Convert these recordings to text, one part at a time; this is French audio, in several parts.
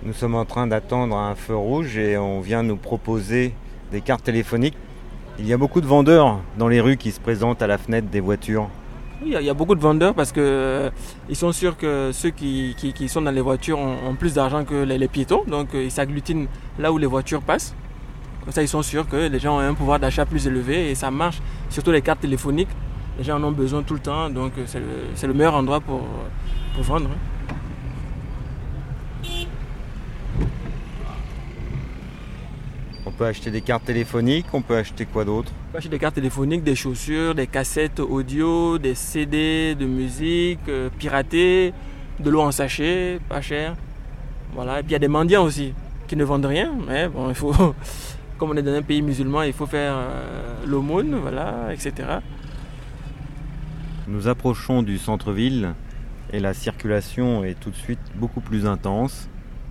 Nous sommes en train d'attendre un feu rouge et on vient nous proposer des cartes téléphoniques. Il y a beaucoup de vendeurs dans les rues qui se présentent à la fenêtre des voitures. Oui, il y a beaucoup de vendeurs parce que ils sont sûrs que ceux qui sont dans les voitures ont plus d'argent que les piétons. Donc ils s'agglutinent là où les voitures passent. Comme ça, ils sont sûrs que les gens ont un pouvoir d'achat plus élevé et ça marche. Surtout les cartes téléphoniques, les gens en ont besoin tout le temps. Donc c'est le meilleur endroit pour vendre. On peut acheter des cartes téléphoniques, on peut acheter quoi d'autre? On peut acheter des cartes téléphoniques, des chaussures, des cassettes audio, des CD de musique piratées, de l'eau en sachet, pas cher. Voilà. Et puis il y a des mendiants aussi qui ne vendent rien, mais bon, il faut, comme on est dans un pays musulman, il faut faire l'aumône, voilà, etc. Nous approchons du centre-ville et la circulation est tout de suite beaucoup plus intense.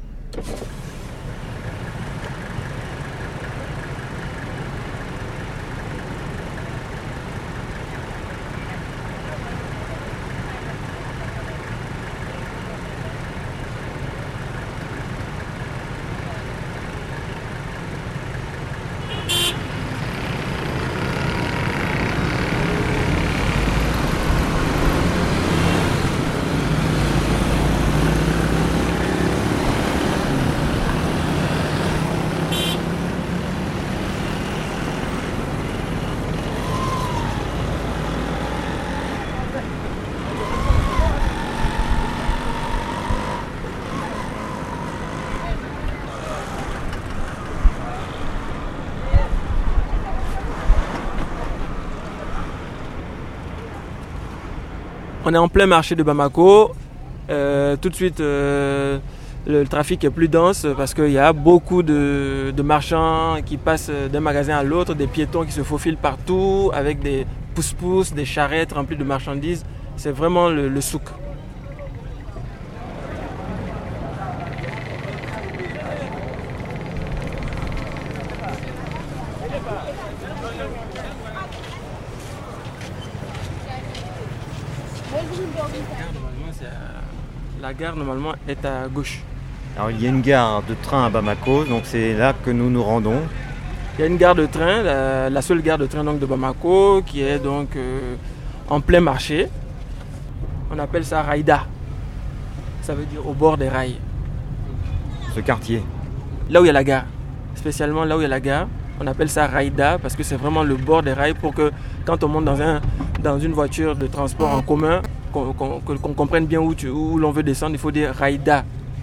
On est en plein marché de Bamako. Tout de suite, le trafic est plus dense parce qu'il y a beaucoup de marchands qui passent d'un magasin à l'autre, des piétons qui se faufilent partout avec des pousse-pousse, des charrettes remplies de marchandises. C'est vraiment le souk. La gare normalement est à gauche. Alors il y a une gare de train à Bamako, donc c'est là que nous nous rendons. Il y a une gare de train, la seule gare de train donc de Bamako, qui est donc en plein marché. On appelle ça Raïda. Ça veut dire au bord des rails. Ce quartier. Là où il y a la gare, spécialement là où il y a la gare, on appelle ça Raïda parce que c'est vraiment le bord des rails pour que quand on monte dans une voiture de transport en commun, qu'on comprenne bien où l'on veut descendre, il faut dire Raïda.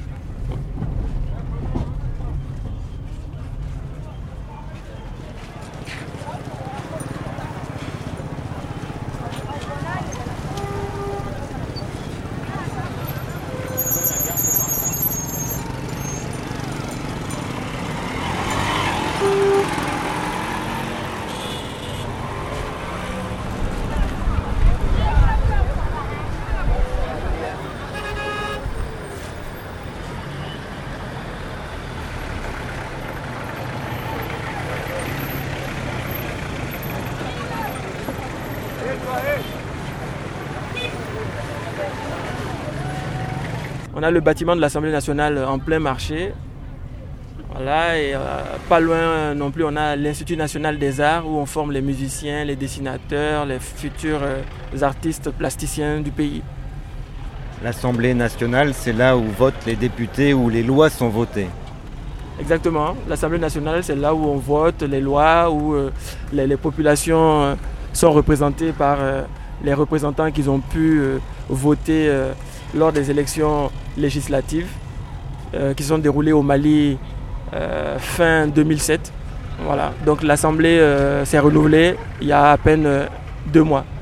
On a le bâtiment de l'Assemblée nationale en plein marché. Voilà, et pas loin non plus, on a l'Institut national des arts où on forme les musiciens, les dessinateurs, les futurs artistes plasticiens du pays. L'Assemblée nationale, c'est là où votent les députés, où les lois sont votées. Exactement. L'Assemblée nationale, c'est là où on vote les lois, où les populations sont représentées par les représentants qu'ils ont pu voter lors des élections législatives qui sont déroulées au Mali fin 2007. Voilà. Donc l'Assemblée s'est renouvelée il y a à peine 2 mois.